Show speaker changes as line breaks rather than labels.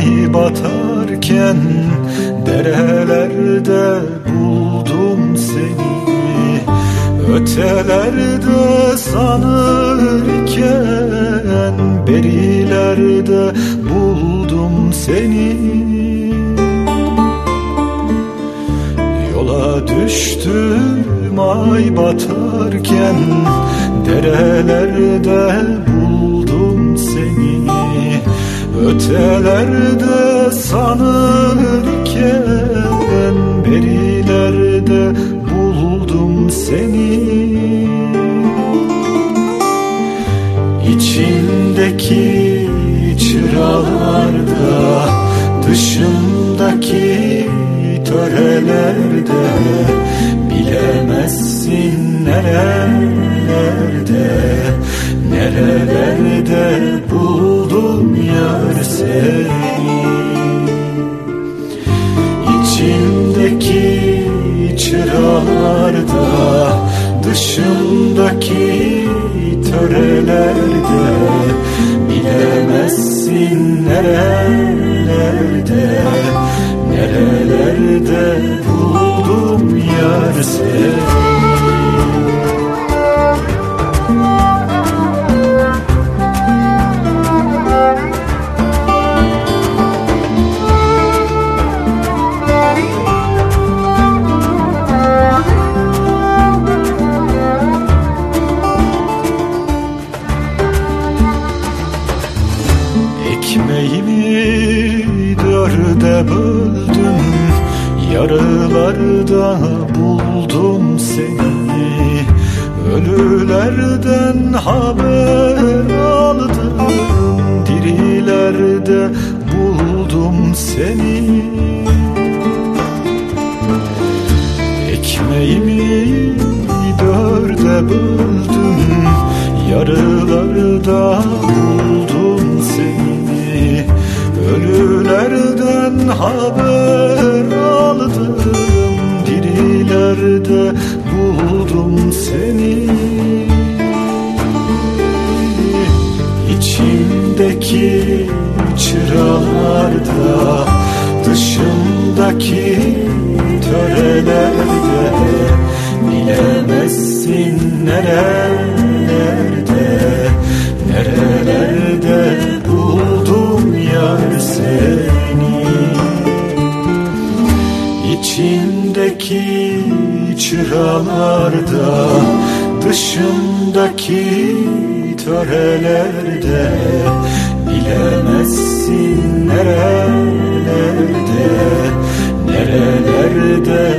ay batarken derelerde buldum seni. Ötelerde sanırken berilerde buldum seni. Yola düştüm ay batarken derelerde buldum seni. Ötelerde sanırken berilerde buldum seni. İçimdeki çıralarda, dışımdaki törelerde, bilemezsin nerelerde, nerelerde buldum yar seni. İçimdeki çıralarda, dışımdaki törelerde, bilemezsin nerelerde, nerelerde buldum yar seni. Ekmeğimi dörde böldüm, yarılarda buldum seni. Ölülerden haber aldım, dirilerde buldum seni. Ekmeğimi dörde böldüm, yarılarda buldum seni. Ölülerden haber aldım, dirilerde buldum seni. İçimdeki çıralarda, dışımdaki törelerde, bilemezsin nerelerde, nerelerde buldum yar seni. İçimdeki çıralarda, dışımdaki törelerde, bilemezsin nerelerde, nerelerde